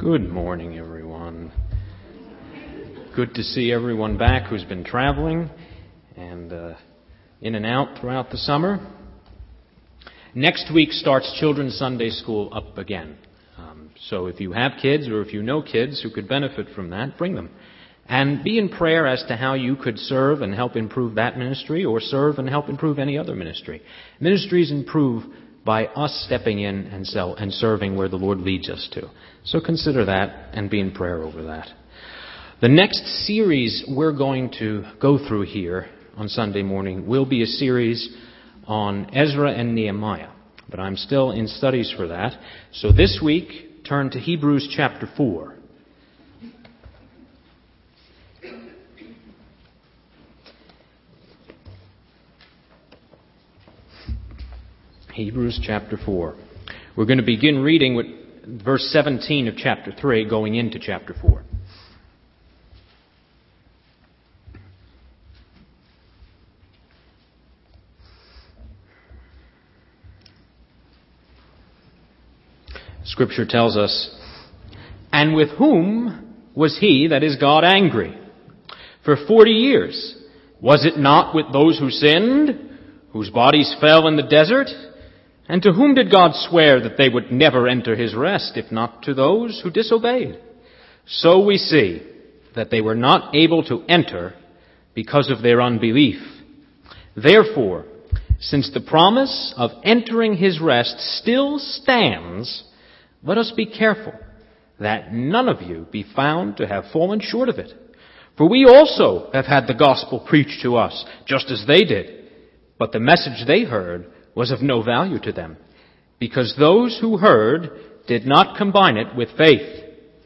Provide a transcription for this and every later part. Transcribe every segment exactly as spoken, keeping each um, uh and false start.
Good morning, everyone. Good to see everyone back who's been traveling and uh, in and out throughout the summer. Next week starts Children's Sunday School up again. Um, so if you have kids or if you know kids who could benefit from that, bring them. And be in prayer as to how you could serve and help improve that ministry or serve and help improve any other ministry. Ministries improve by us stepping in and, sell, and serving where the Lord leads us to. So consider that and be in prayer over that. The next series we're going to go through here on Sunday morning will be a series on Ezra and Nehemiah. But I'm still in studies for that. So this week, turn to Hebrews chapter four. Hebrews chapter four. We're going to begin reading with verse seventeen of chapter three, going into chapter four. Scripture tells us, "And with whom was he, that is God, angry? For forty years. Was it not with those who sinned, whose bodies fell in the desert? And to whom did God swear that they would never enter his rest, if not to those who disobeyed? So we see that they were not able to enter because of their unbelief. Therefore, since the promise of entering his rest still stands, let us be careful that none of you be found to have fallen short of it. For we also have had the gospel preached to us, just as they did. But the message they heard was of no value to them, because those who heard did not combine it with faith.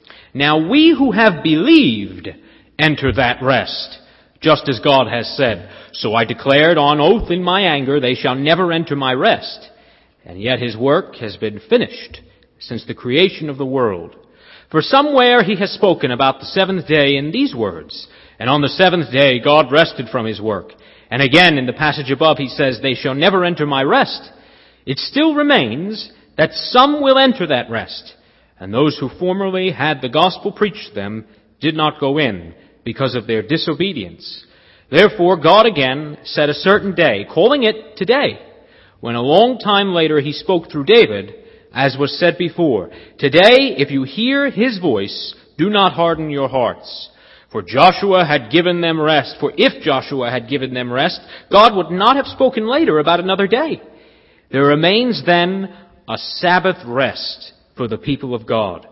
Now we who have believed enter that rest, just as God has said, so I declared on oath in my anger, they shall never enter my rest. And yet his work has been finished since the creation of the world. For somewhere he has spoken about the seventh day in these words, and on the seventh day God rested from his work. And again, in the passage above, he says, they shall never enter my rest. It still remains that some will enter that rest. And those who formerly had the gospel preached to them did not go in because of their disobedience. Therefore, God again set a certain day, calling it today, when a long time later he spoke through David, as was said before, today, if you hear his voice, do not harden your hearts. For Joshua had given them rest. For if Joshua had given them rest, God would not have spoken later about another day. There remains then a Sabbath rest for the people of God.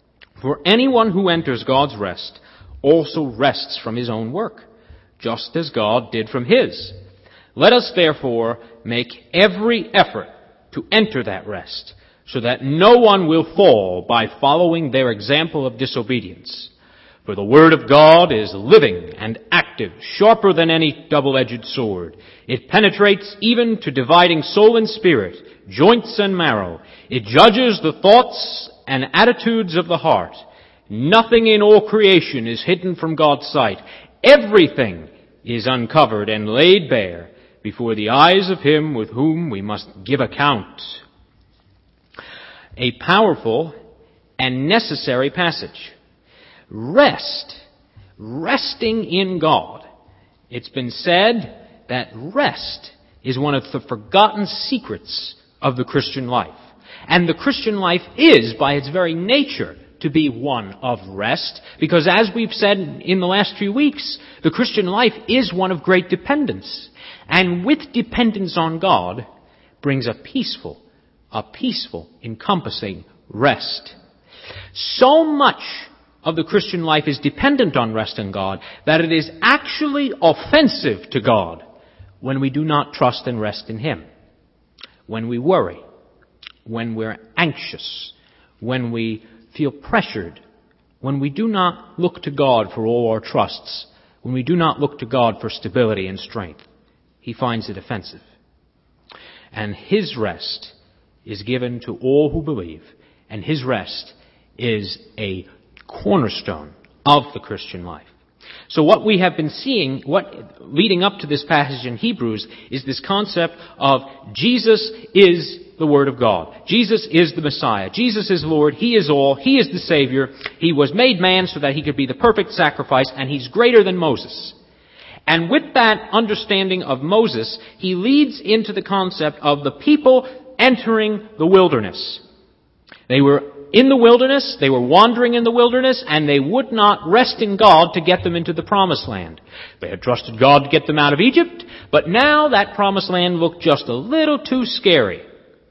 For anyone who enters God's rest also rests from his own work, just as God did from his. Let us therefore make every effort to enter that rest, so that no one will fall by following their example of disobedience. For the word of God is living and active, sharper than any double-edged sword. It penetrates even to dividing soul and spirit, joints and marrow. It judges the thoughts and attitudes of the heart. Nothing in all creation is hidden from God's sight. Everything is uncovered and laid bare before the eyes of him with whom we must give account." A powerful and necessary passage. Rest. Resting in God. It's been said that rest is one of the forgotten secrets of the Christian life. And the Christian life is, by its very nature, to be one of rest. Because as we've said in the last few weeks, the Christian life is one of great dependence. And with dependence on God brings a peaceful, a peaceful, encompassing rest. So much of the Christian life is dependent on rest in God that it is actually offensive to God when we do not trust and rest in him. When we worry, when we're anxious, when we feel pressured, when we do not look to God for all our trusts, when we do not look to God for stability and strength, he finds it offensive. And his rest is given to all who believe, and his rest is a cornerstone of the Christian life. So what we have been seeing, what leading up to this passage in Hebrews, is this concept of Jesus is the Word of God. Jesus is the Messiah. Jesus is Lord. He is all. He is the Savior. He was made man so that he could be the perfect sacrifice, and he's greater than Moses. And with that understanding of Moses, he leads into the concept of the people entering the wilderness. They were in the wilderness, they were wandering in the wilderness, and they would not rest in God to get them into the promised land. They had trusted God to get them out of Egypt, but now that promised land looked just a little too scary.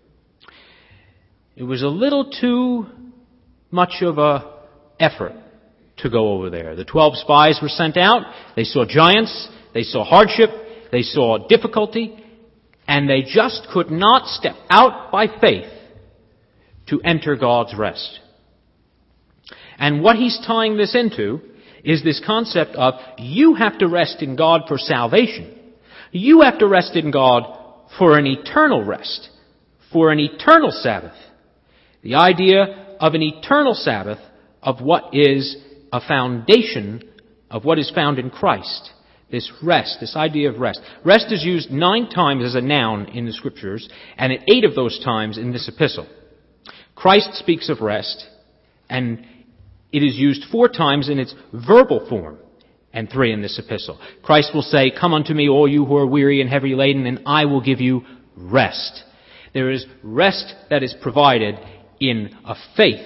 It was a little too much of a effort to go over there. The twelve spies were sent out. They saw giants. They saw hardship. They saw difficulty. And they just could not step out by faith to enter God's rest. And what he's tying this into is this concept of you have to rest in God for salvation. You have to rest in God for an eternal rest, for an eternal Sabbath. The idea of an eternal Sabbath of what is a foundation of what is found in Christ. This rest, this idea of rest. Rest is used nine times as a noun in the Scriptures, and at eight of those times in this epistle. Christ speaks of rest, and it is used four times in its verbal form, and three in this epistle. Christ will say, "Come unto me, all you who are weary and heavy laden, and I will give you rest." There is rest that is provided in a faith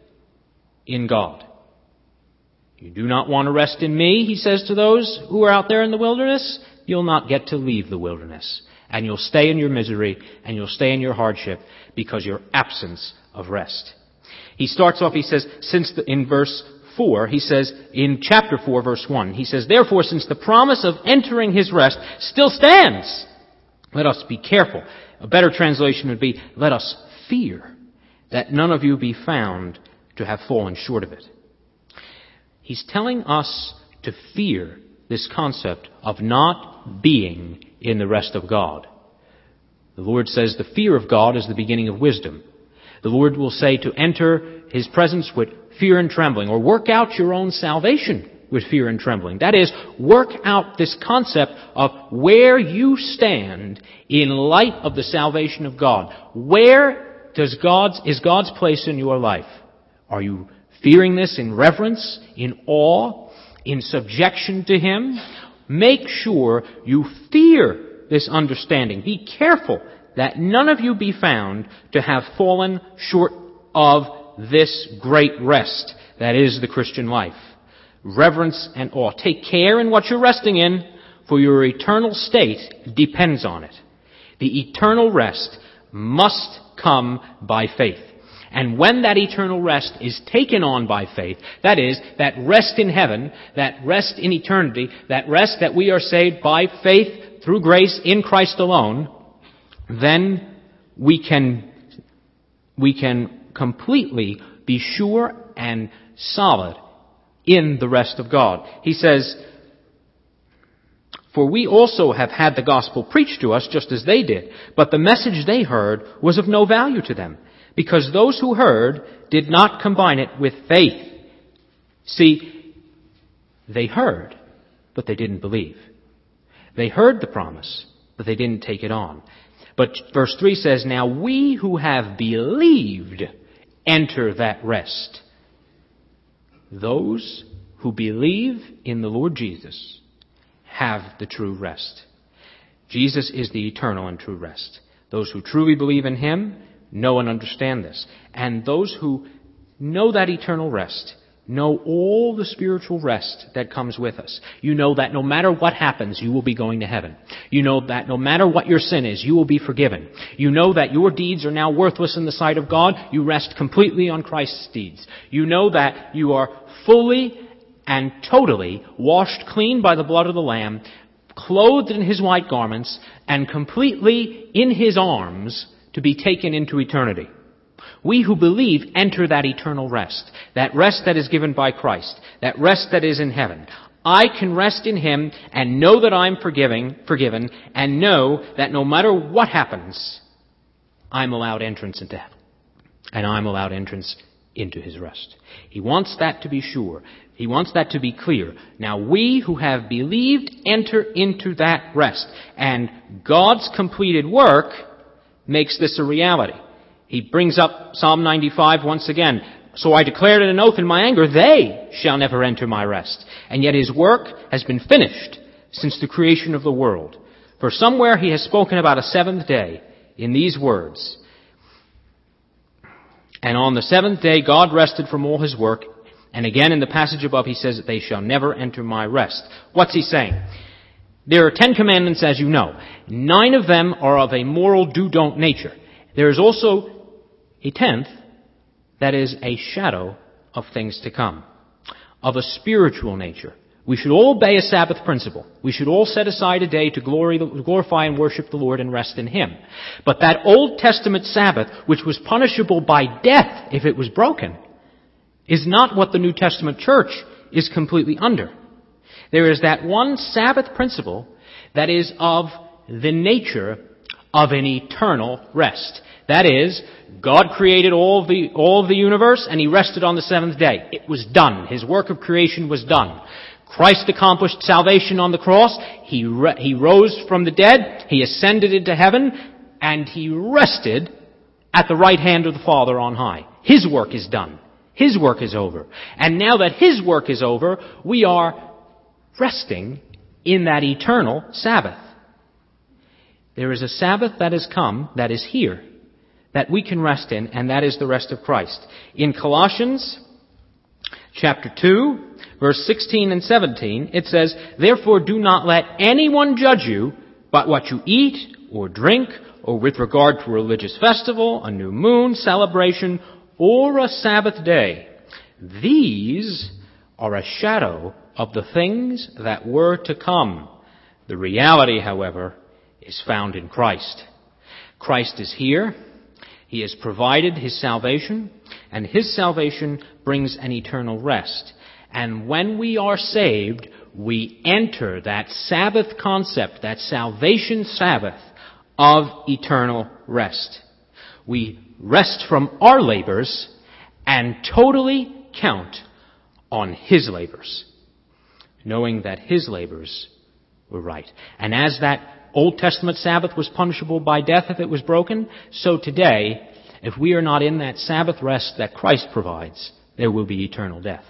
in God. You do not want to rest in me, he says to those who are out there in the wilderness, you'll not get to leave the wilderness. And you'll stay in your misery, and you'll stay in your hardship, because your absence of rest. He starts off, he says, since the, in verse four, he says, in chapter four, verse one, he says, "Therefore, since the promise of entering his rest still stands, let us be careful." A better translation would be, "Let us fear that none of you be found to have fallen short of it." He's telling us to fear this concept of not being in the rest of God. The Lord says the fear of God is the beginning of wisdom. The Lord will say to enter his presence with fear and trembling, or work out your own salvation with fear and trembling. That is, work out this concept of where you stand in light of the salvation of God. Where does God's, is God's place in your life? Are you fearing this in reverence, in awe, in subjection to him? Make sure you fear this understanding. Be careful that none of you be found to have fallen short of this great rest that is the Christian life. Reverence and awe. Take care in what you're resting in, for your eternal state depends on it. The eternal rest must come by faith. And when that eternal rest is taken on by faith, that is, that rest in heaven, that rest in eternity, that rest that we are saved by faith through grace in Christ alone, then we can, we can completely be sure and solid in the rest of God. He says, "For we also have had the gospel preached to us just as they did, but the message they heard was of no value to them, because those who heard did not combine it with faith." See, they heard, but they didn't believe. They heard the promise, but they didn't take it on. But verse three says, "Now we who have believed enter that rest." Those who believe in the Lord Jesus have the true rest. Jesus is the eternal and true rest. Those who truly believe in him know and understand this. And those who know that eternal rest know all the spiritual rest that comes with us. You know that no matter what happens, you will be going to heaven. You know that no matter what your sin is, you will be forgiven. You know that your deeds are now worthless in the sight of God. You rest completely on Christ's deeds. You know that you are fully and totally washed clean by the blood of the Lamb, clothed in his white garments, and completely in his arms to be taken into eternity. We who believe enter that eternal rest, that rest that is given by Christ, that rest that is in heaven. I can rest in him and know that I'm forgiving, forgiven, and know that no matter what happens, I'm allowed entrance into heaven, and I'm allowed entrance into his rest. He wants that to be sure. He wants that to be clear. Now we who have believed enter into that rest, and God's completed work makes this a reality. He brings up Psalm ninety-five once again. So I declared an oath in my anger, they shall never enter my rest. And yet his work has been finished since the creation of the world. For somewhere he has spoken about a seventh day in these words. And on the seventh day God rested from all his work. And again in the passage above he says that they shall never enter my rest. What's he saying? There are ten commandments, as you know. Nine of them are of a moral do-don't nature. There is also a tenth that is a shadow of things to come, of a spiritual nature. We should all obey a Sabbath principle. We should all set aside a day to glory, glorify and worship the Lord and rest in Him. But that Old Testament Sabbath, which was punishable by death if it was broken, is not what the New Testament church is completely under. There is that one Sabbath principle that is of the nature of an eternal rest. That is, God created all the, all of the universe and He rested on the seventh day. It was done. His work of creation was done. Christ accomplished salvation on the cross. He, re- he rose from the dead. He ascended into heaven and He rested at the right hand of the Father on high. His work is done. His work is over. And now that His work is over, we are resting in that eternal Sabbath. There is a Sabbath that has come, that is here, that we can rest in, and that is the rest of Christ. In Colossians chapter two, verse sixteen and seventeen, it says, therefore do not let anyone judge you by what you eat or drink, or with regard to a religious festival, a new moon, celebration, or a Sabbath day. These are a shadow of the things that were to come. The reality, however, is found in Christ. Christ is here. He has provided His salvation, and His salvation brings an eternal rest. And when we are saved, we enter that Sabbath concept, that salvation Sabbath of eternal rest. We rest from our labors and totally count on His labors, knowing that His labors were right. And as that Old Testament Sabbath was punishable by death if it was broken, so today, if we are not in that Sabbath rest that Christ provides, there will be eternal death.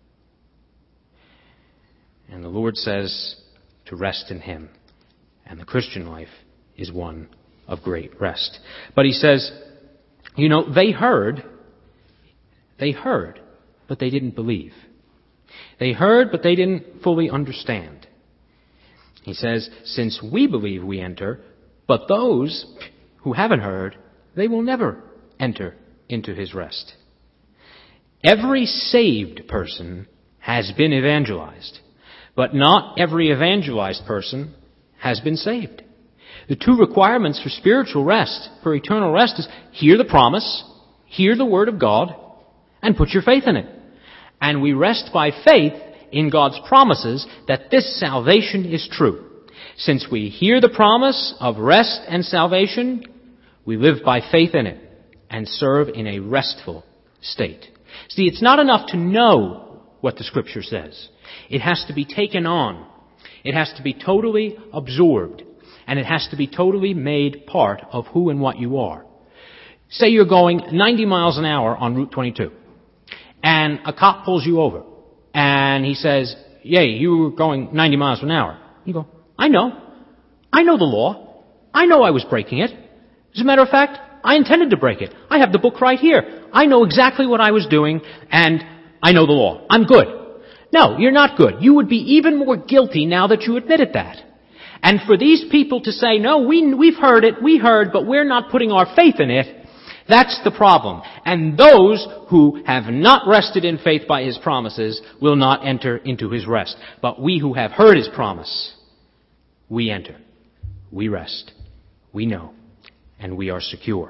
And the Lord says to rest in Him. And the Christian life is one of great rest. But He says, you know, they heard, they heard, but they didn't believe. They heard, but they didn't fully understand. He says, since we believe we enter, but those who haven't heard, they will never enter into His rest. Every saved person has been evangelized, but not every evangelized person has been saved. The two requirements for spiritual rest, for eternal rest, is hear the promise, hear the Word of God, and put your faith in it. And we rest by faith in God's promises that this salvation is true. Since we hear the promise of rest and salvation, we live by faith in it and serve in a restful state. See, it's not enough to know what the Scripture says. It has to be taken on. It has to be totally absorbed. And it has to be totally made part of who and what you are. Say you're going ninety miles an hour on Route twenty-two. And a cop pulls you over. And he says, yay, you were going ninety miles an hour. You go, I know. I know the law. I know I was breaking it. As a matter of fact, I intended to break it. I have the book right here. I know exactly what I was doing, and I know the law. I'm good. No, you're not good. You would be even more guilty now that you admitted that. And for these people to say, no, we, we've heard it, we heard, but we're not putting our faith in it, that's the problem. And those who have not rested in faith by His promises will not enter into His rest. But we who have heard His promise, we enter. We rest. We know. And we are secure.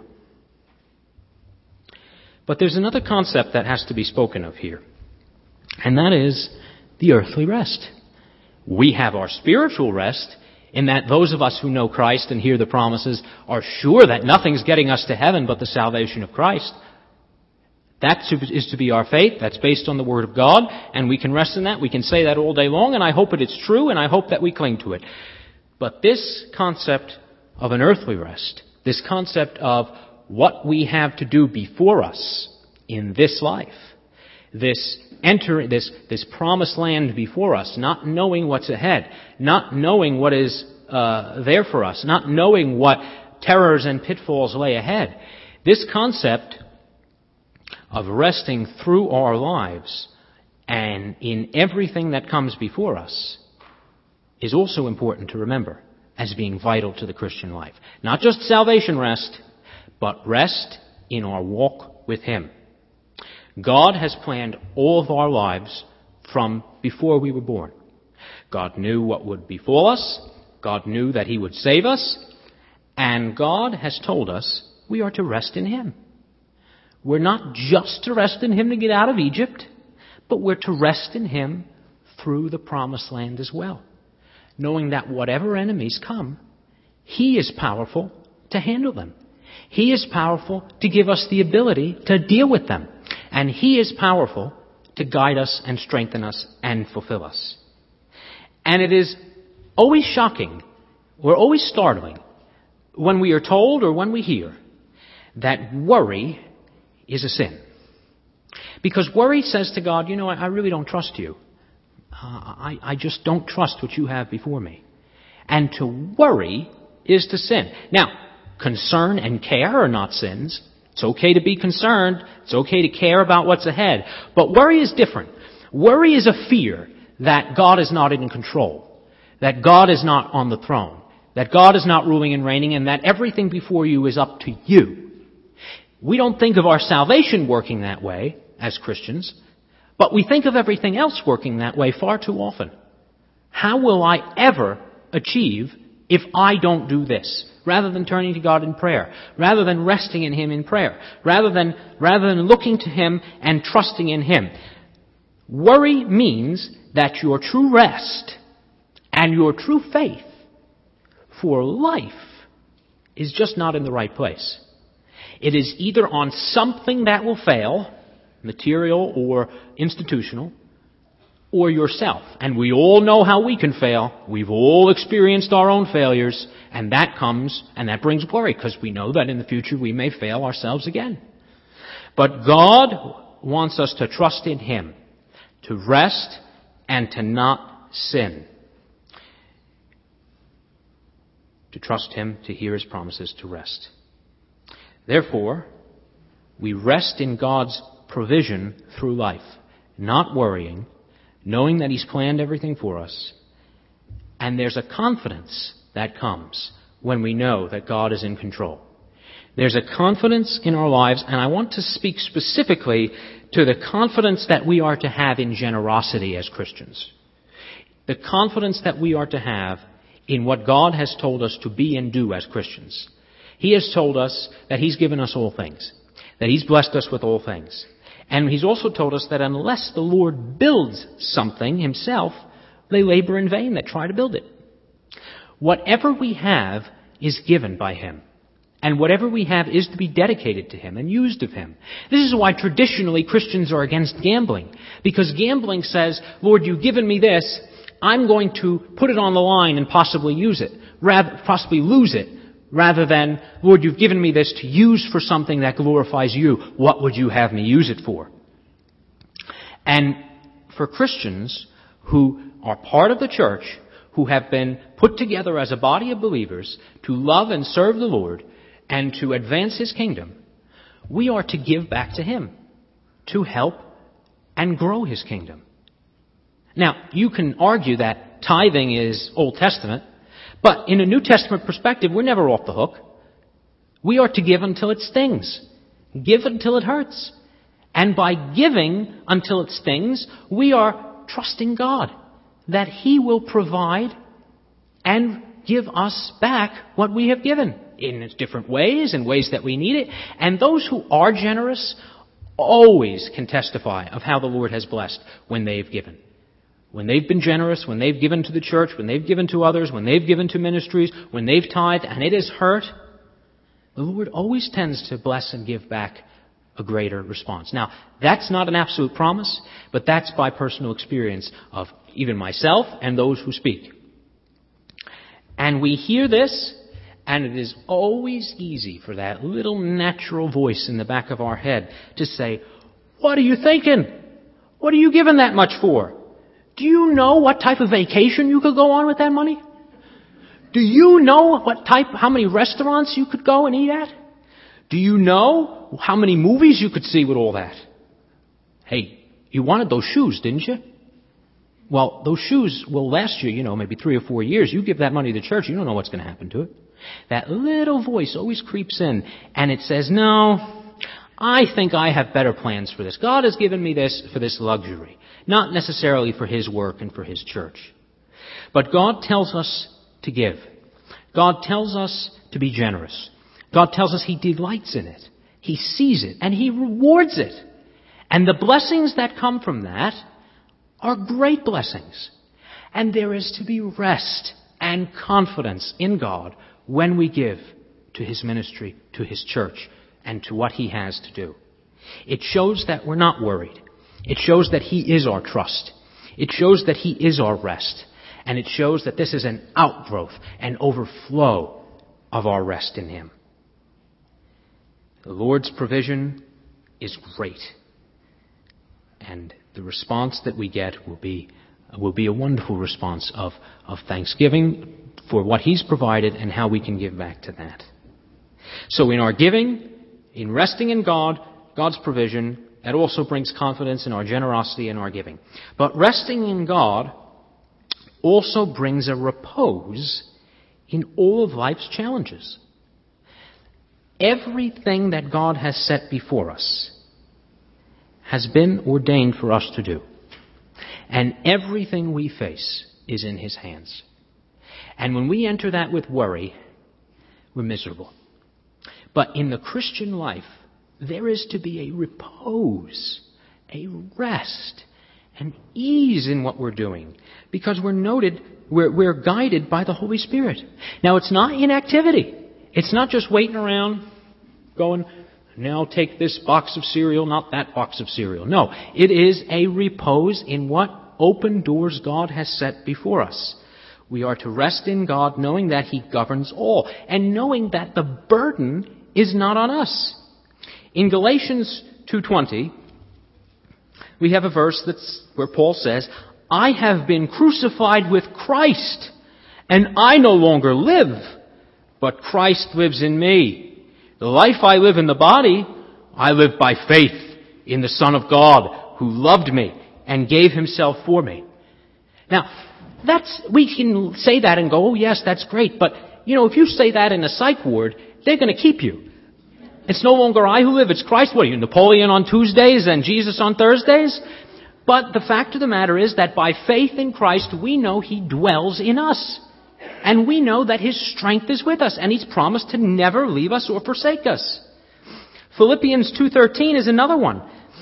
But there's another concept that has to be spoken of here. And that is the earthly rest. We have our spiritual rest in that those of us who know Christ and hear the promises are sure that nothing's getting us to heaven but the salvation of Christ. That is to be our faith. That's based on the Word of God, and we can rest in that. We can say that all day long, and I hope that it's true, and I hope that we cling to it. But this concept of an earthly rest, This concept of what we have to do before us in this life. This enter, this, this promised land before us, not knowing what's ahead, not knowing what is uh, there for us, not knowing what terrors and pitfalls lay ahead. This concept of resting through our lives and in everything that comes before us is also important to remember as being vital to the Christian life. Not just salvation rest, but rest in our walk with Him. God has planned all of our lives from before we were born. God knew what would befall us. God knew that He would save us. And God has told us we are to rest in Him. We're not just to rest in Him to get out of Egypt, but we're to rest in Him through the promised land as well, knowing that whatever enemies come, He is powerful to handle them. He is powerful to give us the ability to deal with them. And He is powerful to guide us and strengthen us and fulfill us. And it is always shocking, or always startling, when we are told or when we hear that worry is a sin. Because worry says to God, you know, I really don't trust you. Uh, I, I just don't trust what you have before me. And to worry is to sin. Now, concern and care are not sins. It's okay to be concerned. It's okay to care about what's ahead. But worry is different. Worry is a fear that God is not in control, that God is not on the throne, that God is not ruling and reigning, and that everything before you is up to you. We don't think of our salvation working that way as Christians, but we think of everything else working that way far too often. How will I ever achieve if I don't do this? Rather than turning to God in prayer, rather than resting in Him in prayer, rather than, rather than looking to Him and trusting in Him. Worry means that your true rest and your true faith for life is just not in the right place. It is either on something that will fail, material or institutional, or yourself. And we all know how we can fail. We've all experienced our own failures, and that comes, and that brings worry, because we know that in the future we may fail ourselves again. But God wants us to trust in Him, to rest and to not sin. To trust Him, to hear His promises, to rest. Therefore, we rest in God's provision through life, not worrying, knowing that He's planned everything for us. And there's a confidence that comes when we know that God is in control. There's a confidence in our lives, and I want to speak specifically to the confidence that we are to have in generosity as Christians. The confidence that we are to have in what God has told us to be and do as Christians. He has told us that He's given us all things, that He's blessed us with all things. And He's also told us that unless the Lord builds something Himself, they labor in vain that try to build it. Whatever we have is given by Him. And whatever we have is to be dedicated to Him and used of Him. This is why traditionally Christians are against gambling. Because gambling says, Lord, you've given me this, I'm going to put it on the line and possibly use it, rather, possibly lose it, rather than, Lord, you've given me this to use for something that glorifies you. What would you have me use it for? And for Christians who are part of the church, who have been put together as a body of believers to love and serve the Lord and to advance His kingdom, we are to give back to Him, to help and grow His kingdom. Now, you can argue that tithing is Old Testament, but in a New Testament perspective, we're never off the hook. We are to give until it stings. Give until it hurts. And by giving until it stings, we are trusting God that He will provide and give us back what we have given in different ways, in ways that we need it. And those who are generous always can testify of how the Lord has blessed when they've given. When they've been generous, when they've given to the church, when they've given to others, when they've given to ministries, when they've tithed and it has hurt, the Lord always tends to bless and give back a greater response. Now, that's not an absolute promise, but that's by personal experience of even myself and those who speak. And we hear this, And it is always easy for that little natural voice in the back of our head to say, what are you thinking? What are you giving that much for? Do you know what type of vacation you could go on with that money? Do you know what type, how many restaurants you could go and eat at? Do you know how many movies you could see with all that? Hey, you wanted those shoes, didn't you? Well, those shoes will last you, you know, maybe three or four years. You give that money to church, you don't know what's going to happen to it. That little voice always creeps in and it says, no, I think I have better plans for this. God has given me this for this luxury, not necessarily for His work and for His church. But God tells us to give. God tells us to be generous. God tells us He delights in it. He sees it and He rewards it. And the blessings that come from that are great blessings. And there is to be rest and confidence in God when we give to His ministry, to His church, and to what He has to do. It shows that we're not worried. It shows that He is our trust. It shows that He is our rest. And it shows that this is an outgrowth, an overflow of our rest in Him. The Lord's provision is great. And the response that we get will be will be a wonderful response of, of thanksgiving for what He's provided and how we can give back to that. So in our giving, in resting in God, God's provision, that also brings confidence in our generosity and our giving. But resting in God also brings a repose in all of life's challenges. Everything that God has set before us has been ordained for us to do. And everything we face is in His hands. And when we enter that with worry, we're miserable. But in the Christian life, there is to be a repose, a rest, an ease in what we're doing. Because we're noted, we're, we're guided by the Holy Spirit. Now, it's not inactivity. It's not just waiting around, going, now take this box of cereal, not that box of cereal. No, it is a repose in what open doors God has set before us. We are to rest in God, knowing that He governs all, and knowing that the burden is not on us. In Galatians two twenty, we have a verse that's where Paul says, I have been crucified with Christ, and I no longer live, but Christ lives in me. The life I live in the body, I live by faith in the Son of God who loved me and gave Himself for me. Now, that's, we can say that and go, oh yes, that's great. But, you know, if you say that in a psych ward, they're going to keep you. It's no longer I who live, it's Christ. What are you, Napoleon on Tuesdays and Jesus on Thursdays? But the fact of the matter is that by faith in Christ, we know He dwells in us. And we know that His strength is with us, and He's promised to never leave us or forsake us. Philippians two thirteen is another one.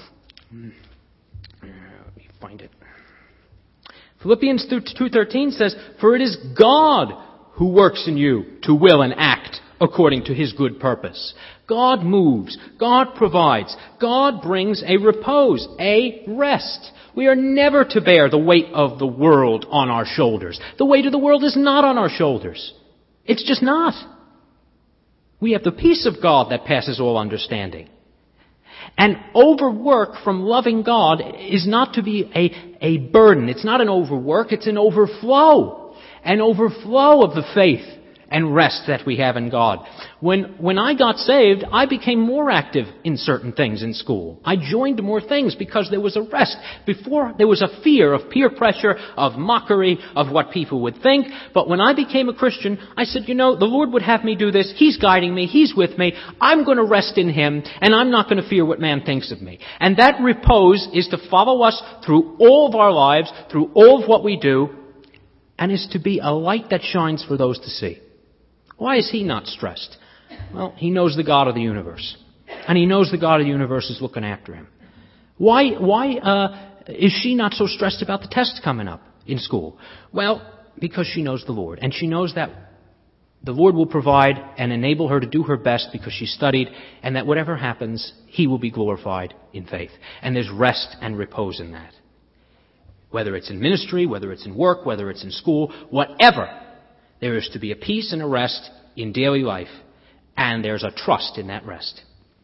Let me find it. Philippians two thirteen says, for it is God who works in you to will and act according to His good purpose. God moves. God provides. God brings a repose, a rest. We are never to bear the weight of the world on our shoulders. The weight of the world is not on our shoulders. It's just not. We have the peace of God that passes all understanding. And overwork from loving God is not to be a, a burden. It's not an overwork, it's an overflow. An overflow of the faith and rest that we have in God. When, when I got saved, I became more active in certain things in school. I joined more things because there was a rest. Before, there was a fear of peer pressure, of mockery, of what people would think. But when I became a Christian, I said, you know, the Lord would have me do this. He's guiding me. He's with me. I'm going to rest in Him, and I'm not going to fear what man thinks of me. And that repose is to follow us through all of our lives, through all of what we do, and is to be a light that shines for those to see. Why is He not stressed? Well, He knows the God of the universe. And He knows the God of the universe is looking after Him. Why, why uh, is she not so stressed about the tests coming up in school? Well, because she knows the Lord. And she knows that the Lord will provide and enable her to do her best because she studied, and that whatever happens, He will be glorified in faith. And there's rest and repose in that. Whether it's in ministry, whether it's in work, whether it's in school, whatever. There is to be a peace and a rest in daily life, and there's a trust in that rest.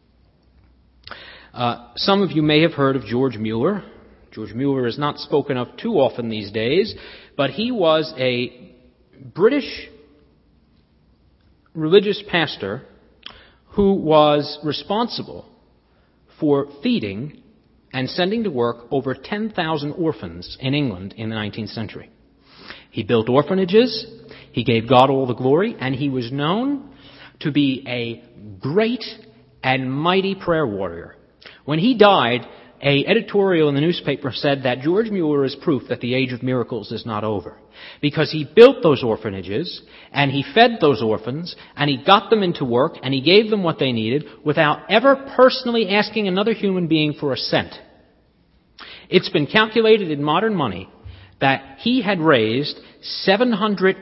Uh, some of you may have heard of George Mueller. George Mueller is not spoken of too often these days, but he was a British religious pastor who was responsible for feeding and sending to work over ten thousand orphans in England in the nineteenth century. He built orphanages, he gave God all the glory, and he was known to be a great and mighty prayer warrior. When he died, an editorial in the newspaper said that George Mueller is proof that the age of miracles is not over. Because he built those orphanages, and he fed those orphans, and he got them into work, and he gave them what they needed without ever personally asking another human being for a cent. It's been calculated in modern money that he had raised seven hundred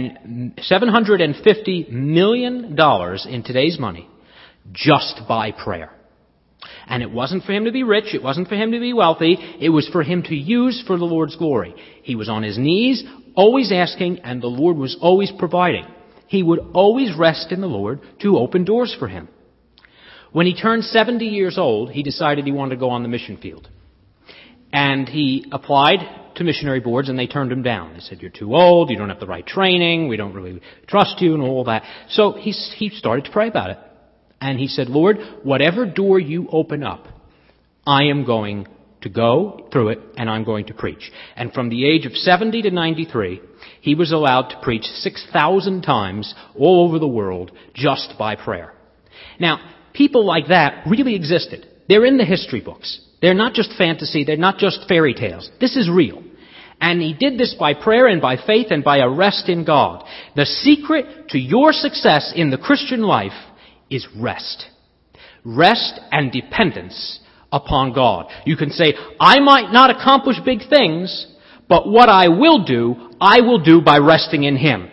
fifty million dollars in today's money just by prayer. And it wasn't for him to be rich, it wasn't for him to be wealthy, it was for him to use for the Lord's glory. He was on his knees, always asking, and the Lord was always providing. He would always rest in the Lord to open doors for him. When he turned seventy years old, he decided he wanted to go on the mission field. And he applied to missionary boards, and they turned him down. They said, you're too old, you don't have the right training, we don't really trust you, and all that. So he, he started to pray about it. And he said, Lord, whatever door you open up, I am going to go through it, and I'm going to preach. And from the age of seventy to ninety-three, he was allowed to preach six thousand times all over the world just by prayer. Now, people like that really existed. They're in the history books. They're not just fantasy. They're not just fairy tales. This is real. And he did this by prayer and by faith and by a rest in God. The secret to your success in the Christian life is rest. Rest and dependence upon God. You can say, I might not accomplish big things, but what I will do, I will do by resting in Him.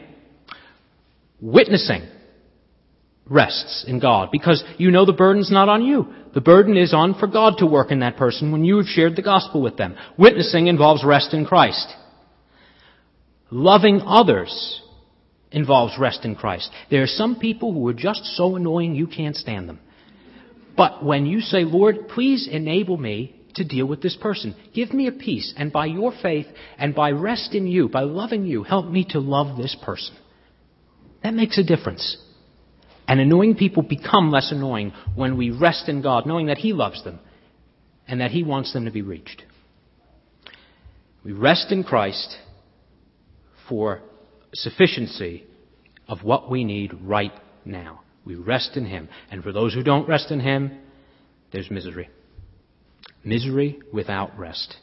Witnessing rests in God, because you know the burden's not on you. The burden is on for God to work in that person when you have shared the gospel with them. Witnessing involves rest in Christ. Loving others involves rest in Christ. There are some people who are just so annoying you can't stand them. But when you say, Lord, please enable me to deal with this person. Give me a peace, and by your faith and by rest in you, by loving you, help me to love this person. That makes a difference. And annoying people become less annoying when we rest in God, knowing that He loves them and that He wants them to be reached. We rest in Christ for sufficiency of what we need right now. We rest in Him. And for those who don't rest in Him, there's misery. Misery without rest.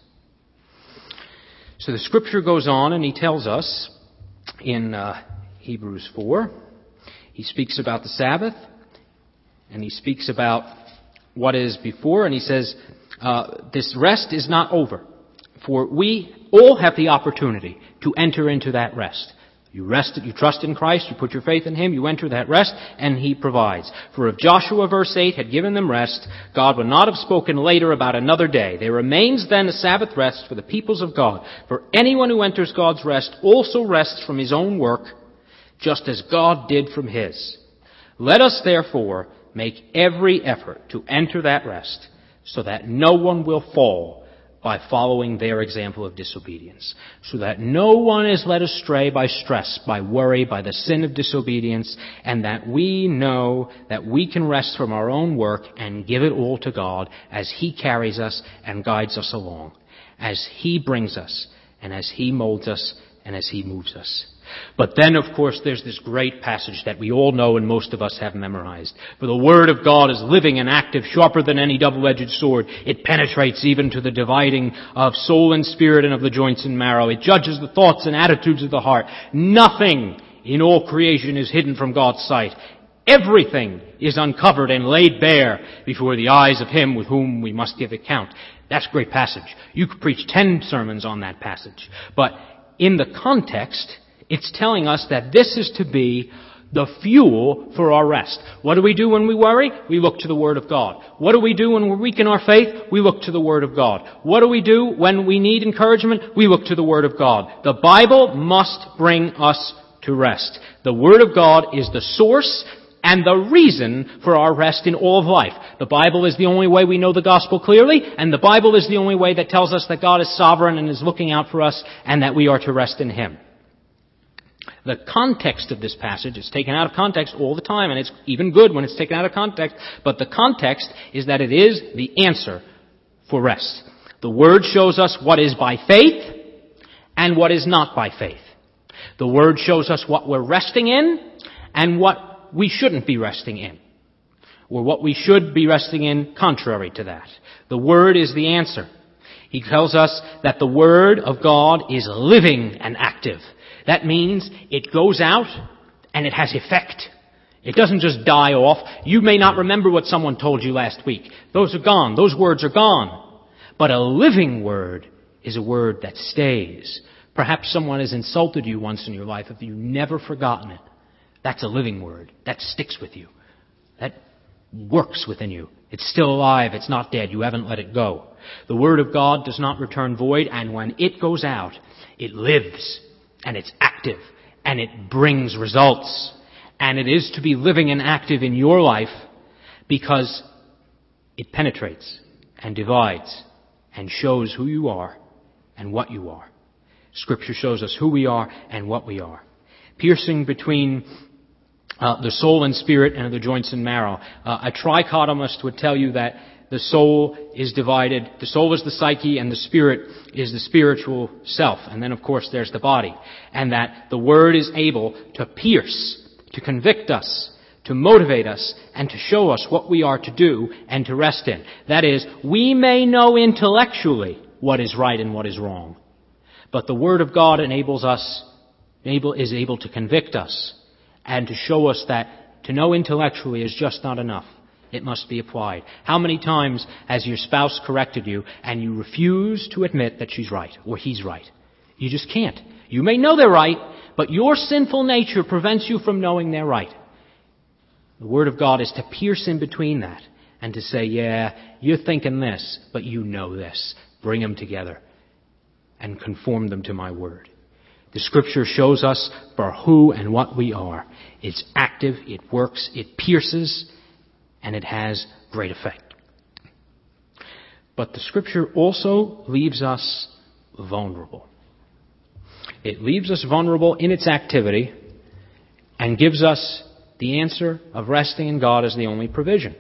So the Scripture goes on and he tells us in uh, Hebrews four, he speaks about the Sabbath, and he speaks about what is before, and he says, uh, this rest is not over, for we all have the opportunity to enter into that rest. You rest, you trust in Christ, you put your faith in Him, you enter that rest, and He provides. For if Joshua, verse eight, had given them rest, God would not have spoken later about another day. There remains then a Sabbath rest for the peoples of God. For anyone who enters God's rest also rests from his own work, just as God did from His. Let us therefore make every effort to enter that rest, so that no one will fall by following their example of disobedience, so that no one is led astray by stress, by worry, by the sin of disobedience, and that we know that we can rest from our own work and give it all to God as He carries us and guides us along, as He brings us, and as He molds us, and as He moves us. But then, of course, there's this great passage that we all know and most of us have memorized. For the Word of God is living and active, sharper than any double-edged sword. It penetrates even to the dividing of soul and spirit and of the joints and marrow. It judges the thoughts and attitudes of the heart. Nothing in all creation is hidden from God's sight. Everything is uncovered and laid bare before the eyes of Him with whom we must give account. That's a great passage. You could preach ten sermons on that passage. But in the context, it's telling us that this is to be the fuel for our rest. What do we do when we worry? We look to the Word of God. What do we do when we're weak in our faith? We look to the Word of God. What do we do when we need encouragement? We look to the Word of God. The Bible must bring us to rest. The Word of God is the source and the reason for our rest in all of life. The Bible is the only way we know the gospel clearly, and the Bible is the only way that tells us that God is sovereign and is looking out for us and that we are to rest in Him. The context of this passage is taken out of context all the time, and it's even good when it's taken out of context, but the context is that it is the answer for rest. The Word shows us what is by faith and what is not by faith. The Word shows us what we're resting in and what we shouldn't be resting in, or what we should be resting in contrary to that. The Word is the answer. He tells us that the Word of God is living and active. That means it goes out and it has effect. It doesn't just die off. You may not remember what someone told you last week. Those are gone. Those words are gone. But a living word is a word that stays. Perhaps someone has insulted you once in your life. If you've never forgotten it, that's a living word. That sticks with you. That works within you. It's still alive. It's not dead. You haven't let it go. The Word of God does not return void, and when it goes out, it lives. And it's active, and it brings results. And it is to be living and active in your life because it penetrates and divides and shows who you are and what you are. Scripture shows us who we are and what we are. Piercing between uh, the soul and spirit and the joints and marrow. Uh, a trichotomist would tell you that the soul is divided. The soul is the psyche and the spirit is the spiritual self. And then, of course, there's the body. And that the Word is able to pierce, to convict us, to motivate us, and to show us what we are to do and to rest in. That is, we may know intellectually what is right and what is wrong. But the Word of God enables us, able, is able to convict us and to show us that to know intellectually is just not enough. It must be applied. How many times has your spouse corrected you and you refuse to admit that she's right or he's right? You just can't. You may know they're right, but your sinful nature prevents you from knowing they're right. The Word of God is to pierce in between that and to say, yeah, you're thinking this, but you know this. Bring them together and conform them to my Word. The Scripture shows us for who and what we are. It's active, it works, it pierces, and it has great effect. But the Scripture also leaves us vulnerable. It leaves us vulnerable in its activity and gives us the answer of resting in God as the only provision.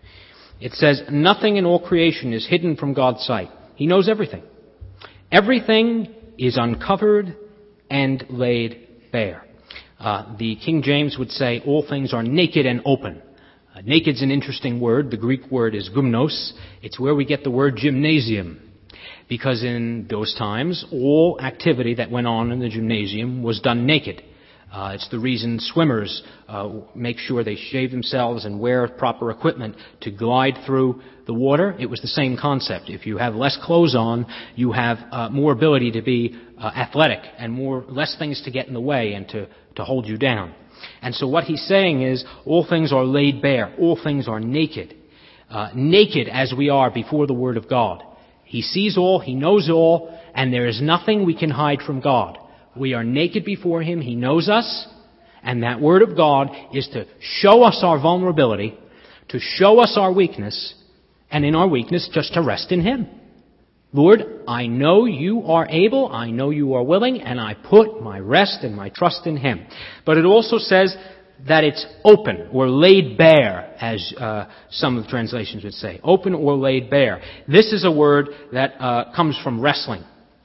It says, nothing in all creation is hidden from God's sight. He knows everything. Everything is uncovered and laid bare. Uh, the King James would say, all things are naked and open. Uh, naked's an interesting word. The Greek word is gymnos. It's where we get the word gymnasium. Because in those times, all activity that went on in the gymnasium was done naked. Uh, it's the reason swimmers uh, make sure they shave themselves and wear proper equipment to glide through the water. It was the same concept. If you have less clothes on, you have uh, more ability to be uh, athletic and more less things to get in the way and to, to hold you down. And so what he's saying is, all things are laid bare. All things are naked. Uh, naked as we are before the Word of God. He sees all, He knows all, and there is nothing we can hide from God. We are naked before Him. He knows us. And that Word of God is to show us our vulnerability, to show us our weakness, and in our weakness just to rest in Him. Lord, I know You are able, I know You are willing, and I put my rest and my trust in Him. But it also says that it's open or laid bare, as uh, some of the translations would say. Open or laid bare. This is a word that uh, comes from wrestling.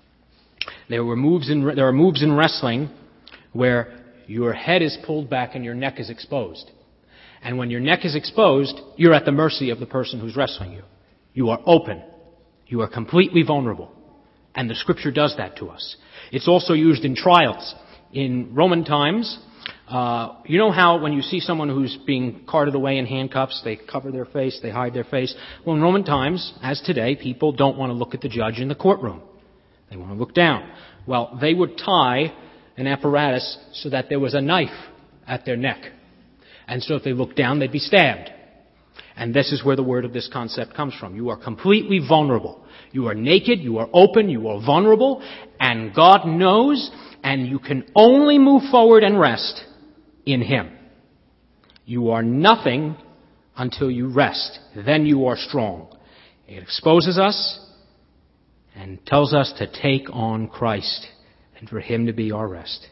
There were moves in there are moves in wrestling where your head is pulled back and your neck is exposed. And when your neck is exposed, you're at the mercy of the person who's wrestling you. You are open. You are completely vulnerable. And the Scripture does that to us. It's also used in trials. In Roman times, uh, you know how when you see someone who's being carted away in handcuffs, they cover their face, they hide their face. Well, in Roman times, as today, people don't want to look at the judge in the courtroom. They want to look down. Well, they would tie an apparatus so that there was a knife at their neck. And so if they looked down, they'd be stabbed. And this is where the word of this concept comes from. You are completely vulnerable. You are naked, you are open, you are vulnerable, and God knows, And you can only move forward and rest in Him. You are nothing until you rest. Then you are strong. It exposes us and tells us to take on Christ and for Him to be our rest.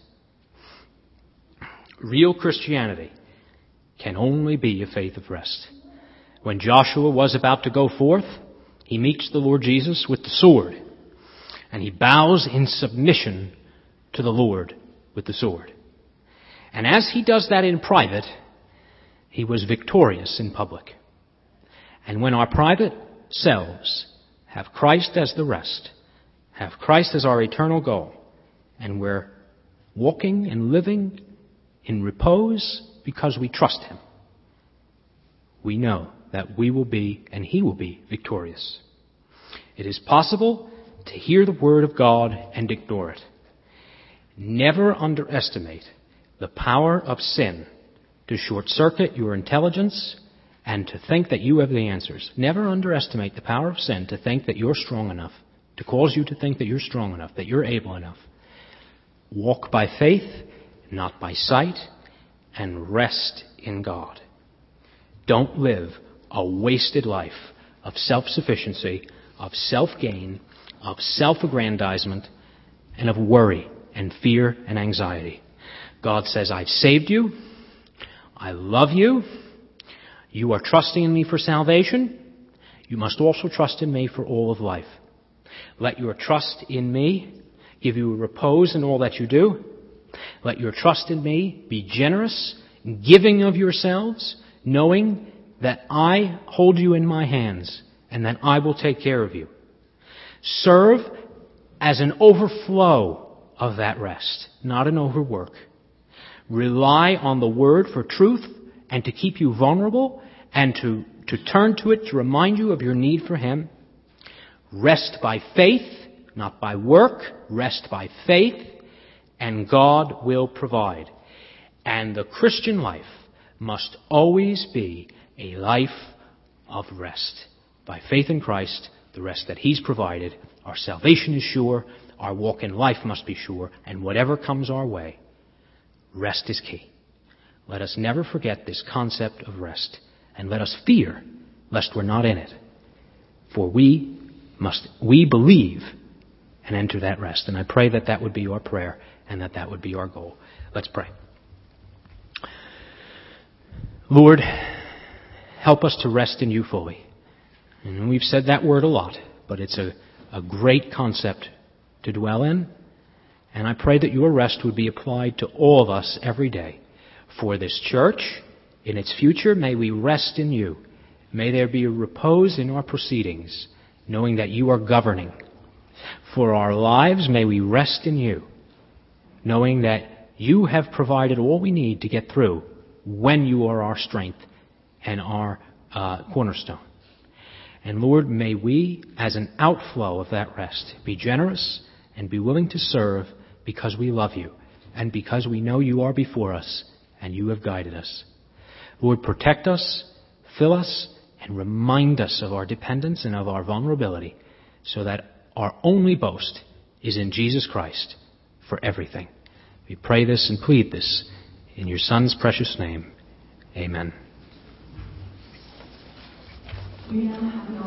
Real Christianity can only be a faith of rest. When Joshua was about to go forth, he meets the Lord Jesus with the sword, and he bows in submission to the Lord with the sword. And as he does that in private, he was victorious in public. And when our private selves have Christ as the rest, have Christ as our eternal goal, and we're walking and living in repose because we trust Him, we know that we will be, and He will be, victorious. It is possible to hear the Word of God and ignore it. Never underestimate the power of sin to short-circuit your intelligence and to think that you have the answers. Never underestimate the power of sin to think that you're strong enough, to cause you to think that you're strong enough, that you're able enough. Walk by faith, not by sight, and rest in God. Don't live a wasted life of self-sufficiency, of self-gain, of self-aggrandizement, and of worry and fear and anxiety. God says, I've saved you. I love you. You are trusting in me for salvation. You must also trust in me for all of life. Let your trust in me give you a repose in all that you do. Let your trust in me be generous, giving of yourselves, knowing that I hold you in my hands and that I will take care of you. Serve as an overflow of that rest, not an overwork. Rely on the Word for truth and to keep you vulnerable and to, to turn to it to remind you of your need for Him. Rest by faith, not by work. Rest by faith, and God will provide. And the Christian life must always be a life of rest. By faith in Christ, the rest that He's provided, our salvation is sure, our walk in life must be sure, and whatever comes our way, rest is key. Let us never forget this concept of rest, and let us fear lest we're not in it. For we must, we believe and enter that rest. And I pray that that would be your prayer and that that would be our goal. Let's pray. Lord, help us to rest in you fully. And we've said that word a lot, but it's a, a great concept to dwell in. And I pray that your rest would be applied to all of us every day. For this church, in its future, may we rest in you. May there be a repose in our proceedings, knowing that you are governing. For our lives, may we rest in you, knowing that you have provided all we need to get through when you are our strength and our uh, cornerstone. And Lord, may we, as an outflow of that rest, be generous and be willing to serve because we love you and because we know you are before us and you have guided us. Lord, protect us, fill us, and remind us of our dependence and of our vulnerability so that our only boast is in Jesus Christ for everything. We pray this and plead this in your Son's precious name. Amen. We now have